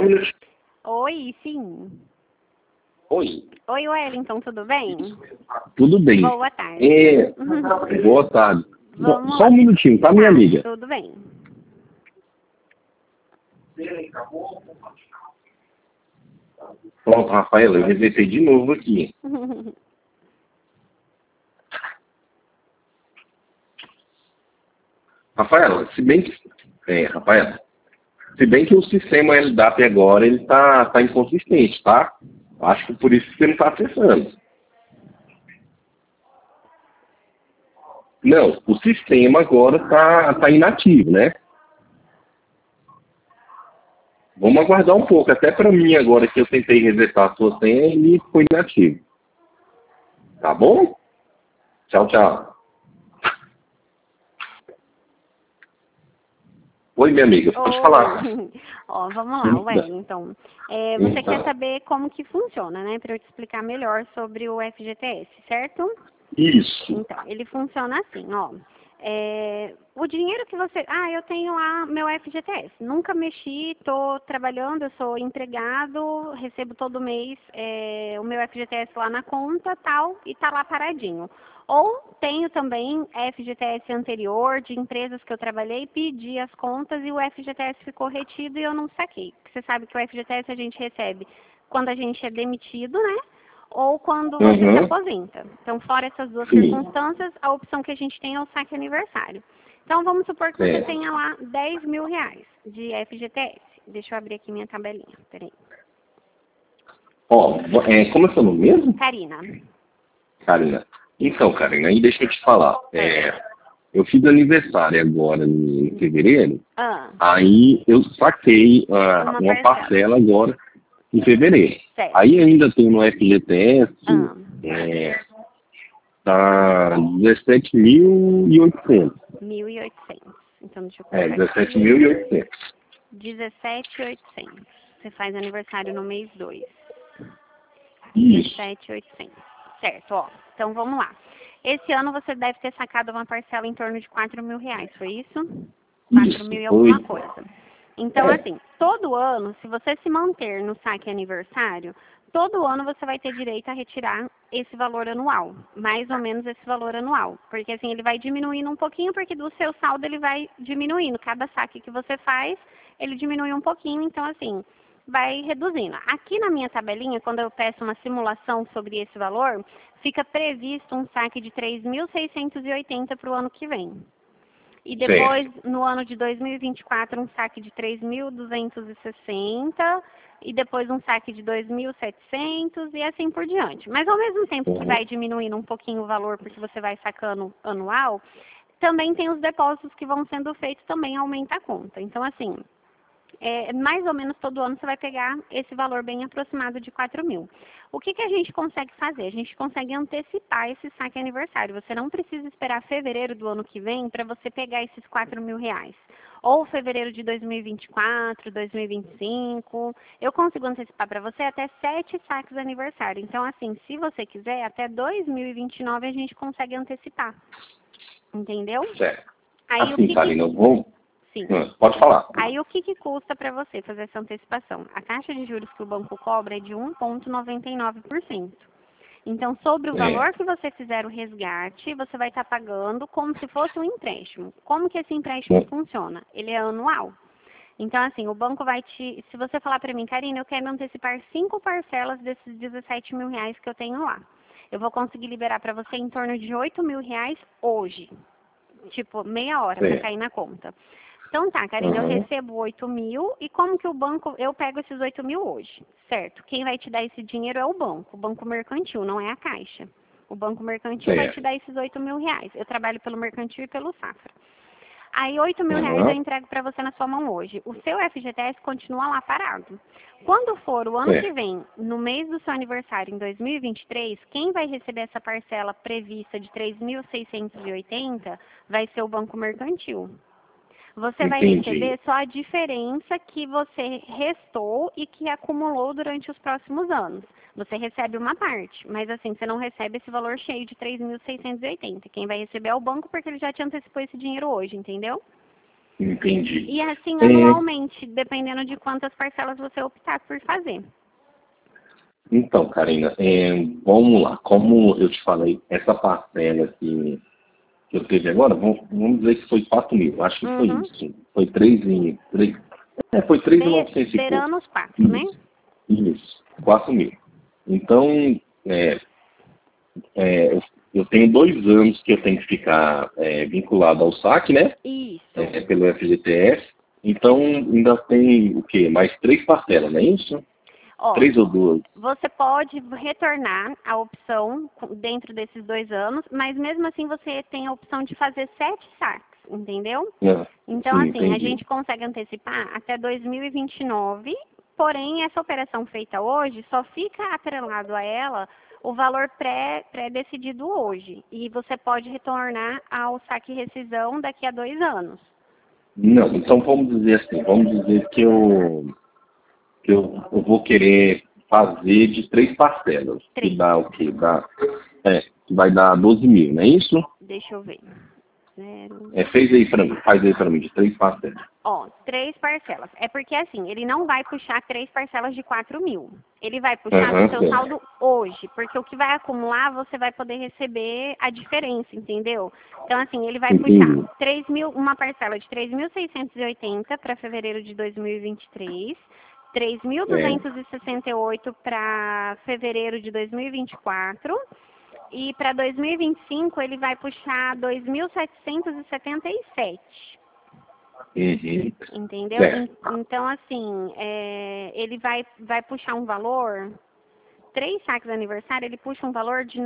um minutinho. Oi, sim. Oi. Oi, Wellington, tudo bem? Tudo bem. Boa tarde. Boa tarde. Vamos Só lá. um minutinho, tá, minha amiga? Tudo bem. Pronto, Rafaela, eu resetei de novo aqui. Rafaela, se bem que o sistema LDAP agora ele tá inconsistente, tá? Acho que por isso que você não está acessando. Não, o sistema agora tá inativo, né? Vamos aguardar um pouco. Até para mim agora que eu tentei resetar a sua senha, ele foi inativo. Tá bom? Tchau, tchau. Oi, minha amiga, pode falar. Ó, vamos lá, Wellington. Você quer saber como que funciona, né? Para eu te explicar melhor sobre o FGTS, certo? Isso. Então, ele funciona assim, ó. O dinheiro que você... eu tenho lá meu FGTS. Nunca mexi, tô trabalhando, eu sou empregado, recebo todo mês o meu FGTS lá na conta, tal, e tá lá paradinho. Ou tenho também FGTS anterior, de empresas que eu trabalhei, pedi as contas e o FGTS ficou retido e eu não saquei. Porque você sabe que o FGTS a gente recebe quando a gente é demitido, né? Ou quando você se aposenta. Então, fora essas duas circunstâncias, a opção que a gente tem é o saque aniversário. Então, vamos supor que você tenha lá 10 mil reais de FGTS. Deixa eu abrir aqui minha tabelinha, peraí. Ó, como é seu nome mesmo? Karina. Karina. Então, Karina, aí deixa eu te falar. Eu fiz aniversário agora em fevereiro, aí eu saquei uma parcela agora em fevereiro. Certo. Aí ainda tem no FGTS, tá 17.800. 1.800. Então, deixa eu colocar 17.800. 17.800. Você faz aniversário no mês 2. Isso. 17.800. Certo, ó. Então, vamos lá. Esse ano você deve ter sacado uma parcela em torno de 4 mil reais, foi isso? 4 mil e alguma coisa. Então, assim, todo ano, se você se manter no saque aniversário, todo ano você vai ter direito a retirar esse valor anual, mais ou menos esse valor anual. Porque, assim, ele vai diminuindo um pouquinho, porque do seu saldo ele vai diminuindo. Cada saque que você faz, ele diminui um pouquinho, então, assim, vai reduzindo. Aqui na minha tabelinha, quando eu peço uma simulação sobre esse valor, fica previsto um saque de 3.680 para o ano que vem. E depois, no ano de 2024, um saque de 3.260 e depois um saque de 2.700 e assim por diante. Mas ao mesmo tempo que vai diminuindo um pouquinho o valor porque você vai sacando anual, também tem os depósitos que vão sendo feitos, também aumenta a conta. Então, assim, mais ou menos todo ano você vai pegar esse valor bem aproximado de 4 mil. O que a gente consegue fazer? A gente consegue antecipar esse saque aniversário. Você não precisa esperar fevereiro do ano que vem para você pegar esses 4 mil reais. Ou fevereiro de 2024, 2025. Eu consigo antecipar para você até 7 saques aniversário. Então, assim, se você quiser, até 2029 a gente consegue antecipar. Entendeu? Certo. Aí, assim, Karina, eu vou... Sim. Pode falar. Aí o que custa para você fazer essa antecipação? A taxa de juros que o banco cobra é de 1,99%. Então, sobre o valor que você fizer o resgate, você vai estar pagando como se fosse um empréstimo. Como que esse empréstimo funciona? Ele é anual. Então, assim, o banco vai te... Se você falar para mim, Karina, eu quero me antecipar 5 parcelas desses 17 mil reais que eu tenho lá. Eu vou conseguir liberar para você em torno de 8 mil reais hoje. Tipo, meia hora para cair na conta. Então tá, Karina, eu recebo 8 mil e como que o banco, eu pego esses 8 mil hoje, certo? Quem vai te dar esse dinheiro é o banco mercantil, não é a Caixa. O banco mercantil vai te dar esses 8 mil reais. Eu trabalho pelo mercantil e pelo Safra. Aí 8 mil reais eu entrego para você na sua mão hoje. O seu FGTS continua lá parado. Quando for o ano que vem, no mês do seu aniversário, em 2023, quem vai receber essa parcela prevista de 3.680 vai ser o banco mercantil. Você vai receber só a diferença que você restou e que acumulou durante os próximos anos. Você recebe uma parte, mas assim, você não recebe esse valor cheio de 3.680. Quem vai receber é o banco porque ele já te antecipou esse dinheiro hoje, entendeu? Entendi. E assim, anualmente, dependendo de quantas parcelas você optar por fazer. Então, Karina, vamos lá. Como eu te falei, essa parcela que eu teve agora, vamos dizer que foi 4 mil. Acho que foi isso. Foi 3,900 foi 3.900 e pouco. Beirando os 4, né? Isso, 4 mil. Então, eu tenho 2 anos que eu tenho que ficar vinculado ao saque, né? Isso. Pelo FGTS. Então, ainda tem o quê? Mais 3 parcelas, não é isso? 3 ou 2? Você pode retornar a opção dentro desses 2 anos, mas mesmo assim você tem a opção de fazer 7 saques, entendeu? Então, sim, assim, entendi. a gente consegue antecipar até 2029, porém, essa operação feita hoje só fica atrelado a ela o valor pré-decidido hoje. E você pode retornar ao saque rescisão daqui a 2 anos. Não, então vamos dizer assim, vamos dizer que eu vou querer fazer de 3 parcelas. 3. Que dá o quê? Que vai dar 12 mil, não é isso? Deixa eu ver. 0. Faz aí pra mim, de 3 parcelas. 3 parcelas. É porque assim, ele não vai puxar 3 parcelas de 4 mil. Ele vai puxar o seu saldo hoje, porque o que vai acumular, você vai poder receber a diferença, entendeu? Então, assim, ele vai puxar 3 mil, uma parcela de 3.680 para fevereiro de 2023, 3.268 para fevereiro de 2024, e para 2025 ele vai puxar 2.777. Entendeu? Então, assim, ele vai puxar um valor, 3 saques de aniversário, ele puxa um valor de R$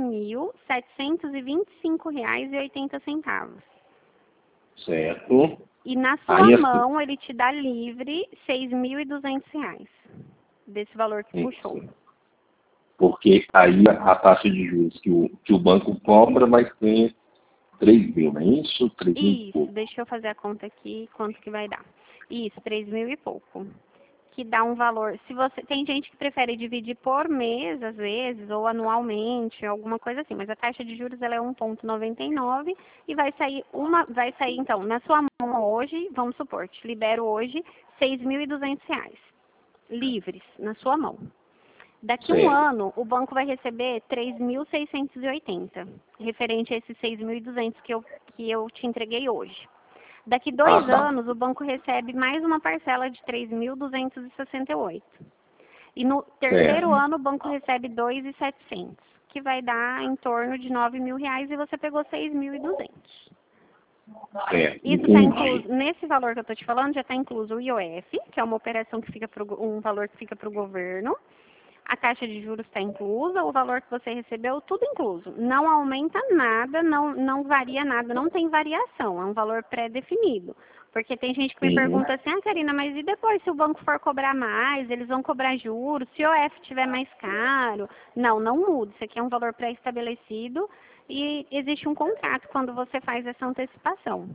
9.725,80. Certo. E na sua mão, ele te dá livre R$ 6.200 desse valor que puxou. Porque aí a taxa de juros que o banco cobra vai ser 3 mil, não é isso? 3 mil e pouco. Deixa eu fazer a conta aqui, quanto que vai dar. Isso, 3 mil e pouco. Que dá um valor. Se você tem gente que prefere dividir por mês, às vezes, ou anualmente, alguma coisa assim, mas a taxa de juros ela é 1,99 e vai sair então, na sua mão hoje, vamos supor, te libero hoje R$ 6.200 livres na sua mão. Daqui a um ano, o banco vai receber 3.680, referente a esses 6.200 que eu te entreguei hoje. Daqui 2 anos, o banco recebe mais uma parcela de 3.268. E no terceiro ano, o banco recebe 2.700, que vai dar em torno de R$ 9.000 e você pegou 6.200. Isso está incluso, nesse valor que eu estou te falando, já está incluso o IOF, que é uma operação que fica um valor que fica para o governo. A taxa de juros está inclusa, o valor que você recebeu, tudo incluso. Não aumenta nada, não varia nada, não tem variação, é um valor pré-definido. Porque tem gente que me pergunta assim, Karina, mas e depois se o banco for cobrar mais, eles vão cobrar juros, se o IOF estiver mais caro? Não muda, isso aqui é um valor pré-estabelecido e existe um contrato quando você faz essa antecipação.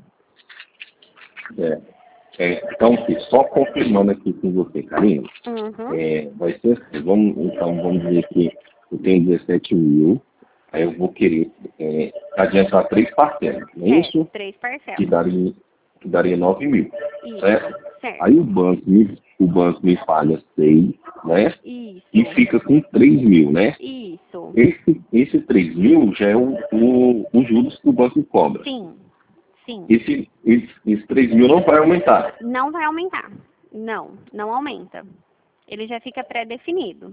Então, só confirmando aqui com você, Karina, vai ser assim, vamos dizer que eu tenho 17 mil, aí eu vou querer adiantar 3 parcelas, não é isso? 3 parcelas. Que daria 9 mil, certo? Certo. Aí o banco me paga 6, né? Isso. E fica com 3 mil, né? Isso. Esse 3 mil já é os juros que o banco cobra. Sim. Esse 3 mil não vai aumentar. Não vai aumentar. Não aumenta. Ele já fica pré-definido.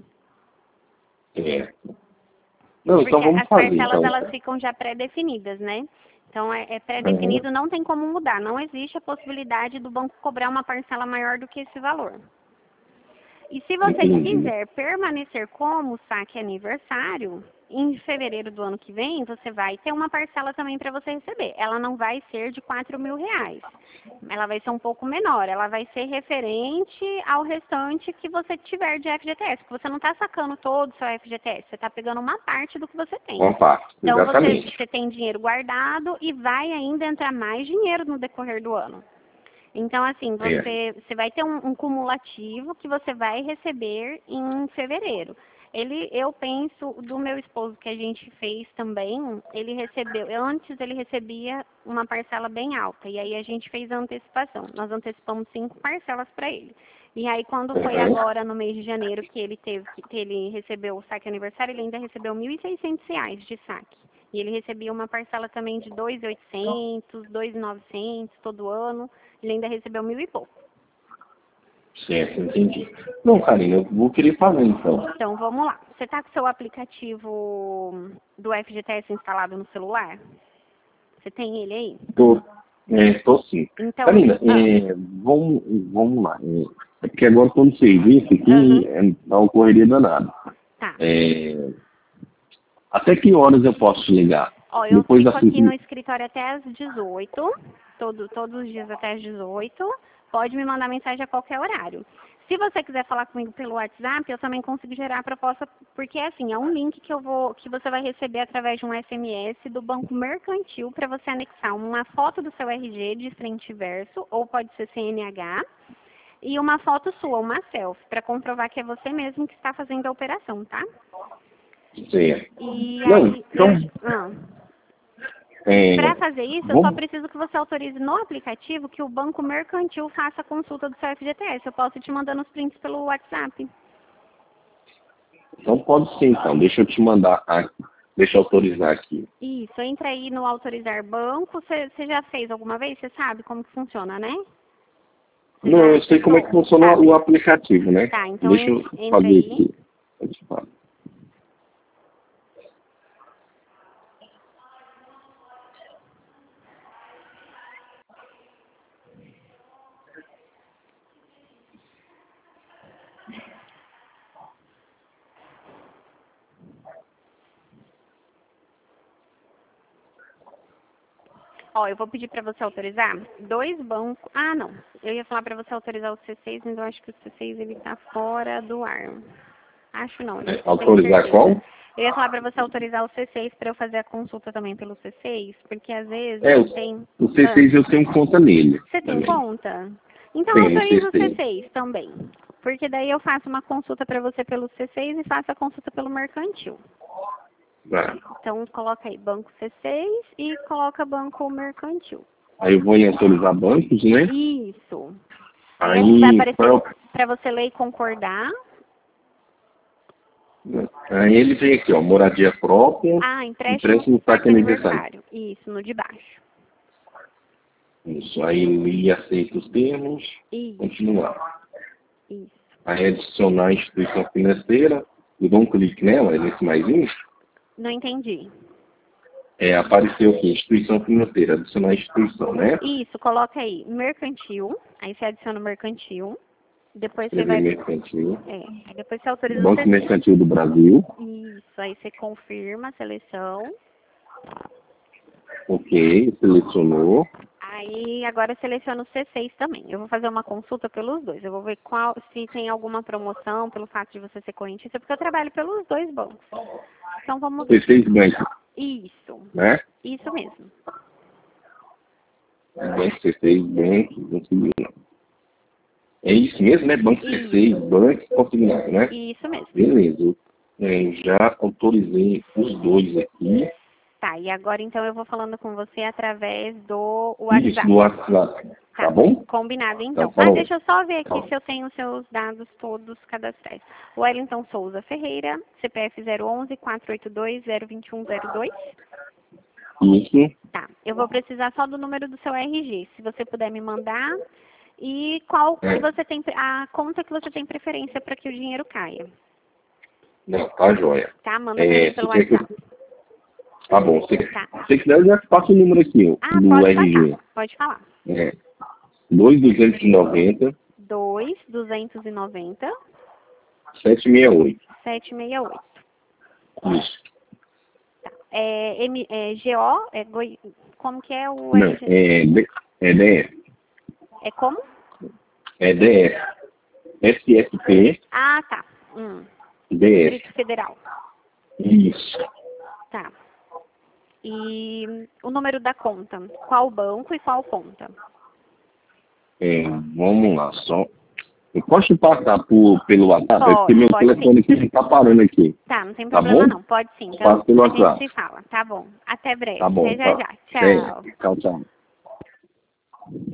Não, então vamos fazer. As parcelas, elas ficam já pré-definidas, né? Então, é pré-definido, não tem como mudar. Não existe a possibilidade do banco cobrar uma parcela maior do que esse valor. E se você quiser permanecer como saque aniversário, em fevereiro do ano que vem, você vai ter uma parcela também para você receber. Ela não vai ser de R$4.000. Ela vai ser um pouco menor. Ela vai ser referente ao restante que você tiver de FGTS. Porque você não está sacando todo o seu FGTS. Você está pegando uma parte do que você tem. Uma parte, então, exatamente. você tem dinheiro guardado e vai ainda entrar mais dinheiro no decorrer do ano. Então, assim, você vai ter um cumulativo que você vai receber em fevereiro. eu penso do meu esposo que a gente fez também, antes ele recebia uma parcela bem alta, e aí a gente fez a antecipação. Nós antecipamos 5 parcelas para ele. E aí quando foi agora no mês de janeiro que ele recebeu o saque aniversário, ele ainda recebeu R$ 1.600 de saque. E ele recebia uma parcela também de 2.800, 2.900 todo ano. Ele ainda recebeu 1.000 e pouco. Certo, entendi. Não, Karina, eu vou querer fazer então. Então, vamos lá. Você está com o seu aplicativo do FGTS instalado no celular? Você tem ele aí? Tô sim. Então, Karina, vamos lá. É porque agora quando você vê isso aqui, dá uma correria danada. Tá. Até que horas eu posso te ligar? Ó, eu fico aqui no escritório até às 18, todos os dias até às 18. Pode me mandar mensagem a qualquer horário. Se você quiser falar comigo pelo WhatsApp, eu também consigo gerar a proposta, porque assim, é um link que você vai receber através de um SMS do Banco Mercantil para você anexar uma foto do seu RG de frente e verso, ou pode ser CNH, e uma foto sua, uma selfie, para comprovar que é você mesmo que está fazendo a operação, tá? Sim. E Não, aí, então... Para fazer isso, eu só preciso que você autorize no aplicativo que o Banco Mercantil faça a consulta do seu FGTS. Eu posso te mandando os prints pelo WhatsApp. Então pode ser, então. Deixa eu te mandar aqui. Deixa eu autorizar aqui. Isso, entra aí no autorizar banco. Você já fez alguma vez? Você sabe como que funciona, né? Não, eu sei como é que funciona o aplicativo, né? Tá, então deixa eu entra fazer aí. aqui. Eu te falo. Ó, eu vou pedir para você autorizar 2 bancos. Ah, não. Eu ia falar para você autorizar o C6, mas eu acho que o C6 ele tá fora do ar. Acho não. Autorizar qual? Eu ia falar para você autorizar o C6 para eu fazer a consulta também pelo C6, porque às vezes tem... O C6 eu tenho conta nele. Você tem conta? Então Tenho, autoriza o C6. C6 também. Porque daí eu faço uma consulta para você pelo C6 e faço a consulta pelo mercantil. Então coloca aí banco C6 e coloca banco mercantil. Aí eu vou em autorizar bancos, né? Isso. Aí vai aparecer para você ler e concordar. Aí ele vem aqui, ó, moradia própria. Empréstimo saque aniversário. Isso, no de baixo. Isso, aí ele aceita os termos. Isso. Continuar. Isso. Aí adicionar a instituição financeira. Eu dou um clique nela, nesse maisinho. Não entendi. Apareceu aqui, instituição financeira, adicionar a instituição, né? Isso, coloca aí, mercantil. Aí você adiciona o mercantil. Depois você vai... Mercantil. Aí depois você autoriza Banco Mercantil do Brasil. Isso, aí você confirma a seleção. Ok, selecionou. Aí agora eu seleciono o C6 também. Eu vou fazer uma consulta pelos dois. Eu vou ver se tem alguma promoção pelo fato de você ser correntista, porque eu trabalho pelos dois bancos. Então vamos ver. C6 Banco. Isso. Né? Isso mesmo. Banco C6 Banco, consignado. É isso mesmo, né? Banco C6 Banco consignado, né? Isso mesmo. Beleza. Já autorizei os dois aqui. Tá, e agora então eu vou falando com você através do WhatsApp. Isso, do WhatsApp. Tá bom? Combinado, então. Tá, Deixa eu só ver aqui se eu tenho os seus dados todos cadastrais. Wellington Souza Ferreira, CPF 011-482-02102. Isso. Tá, eu vou precisar só do número do seu RG, se você puder me mandar. E qual que você tem, a conta que você tem preferência para que o dinheiro caia. Não, tá joia. Tá, manda pra mim pelo WhatsApp. Tá bom. Se quiser, eu já passo o número aqui, do RG. Pode falar. 2.290. 2.290. 768. 768. Isso. Tá. GO? Como que é o... Não, DF. É como? DF. SFP. Ah, tá. DF. Distrito Federal. Isso. Tá. E o número da conta? Qual banco e qual conta? Vamos lá, só Eu posso te passar pelo WhatsApp? Pode, porque meu telefone aqui não tá parando aqui. Tá, não tem problema bom? não. Pode sim. Então Passo pelo a gente WhatsApp. se fala. Tá bom. Até breve. Tá bom, Até já tá. já. Tchau. Tchau, tchau.